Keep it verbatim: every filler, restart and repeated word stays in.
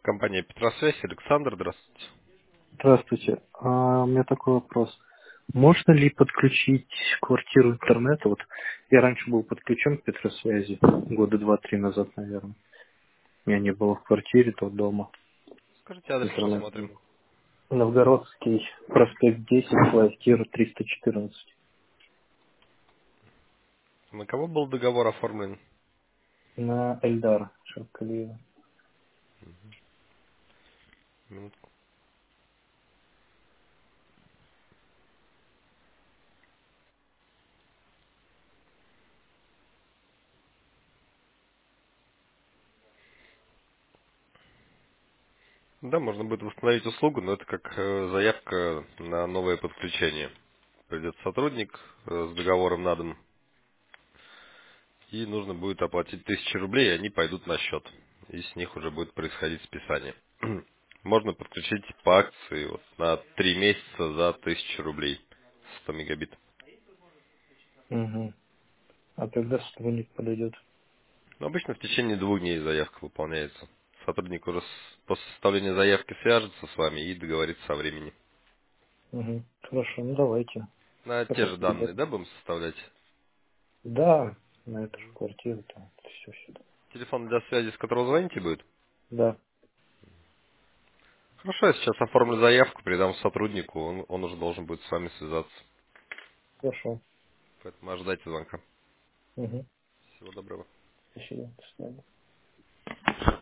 Компания Петросвязь, Александр, здравствуйте. Здравствуйте. А, у меня такой вопрос. Можно ли подключить квартиру интернета? Вот я раньше был подключен к Петросвязи, года два-три назад, наверное. Меня не было в квартире, то дома. Скажите адрес, Интернет посмотрим. был. Новгородский, проспект десять, квартира триста четырнадцать. На кого был договор оформлен? На Эльдар Шаркалиева. Минутку. Да, можно будет восстановить услугу, но это как э, заявка на новое подключение. Придет сотрудник э, с договором на дом, и нужно будет оплатить тысячу рублей, и они пойдут на счет. И с них уже будет происходить списание. Можно подключить по акции вот, на три месяца за тысячу рублей. сто мегабит. Угу. А когда сотрудник подойдет? Ну, обычно в течение двух дней заявка выполняется. Сотрудник уже с- после составления заявки свяжется с вами и договорится о времени. Угу. Хорошо, ну давайте. На те Когда же придет? данные, да, будем составлять? Да, на эту же квартиру, там, все сюда. Телефон для связи, с которого звоните, будет? Да, Хорошо, я сейчас оформлю заявку, передам сотруднику, он, он уже должен будет с вами связаться. хорошо. Поэтому ожидайте звонка. Угу. Всего доброго. Спасибо. До свидания.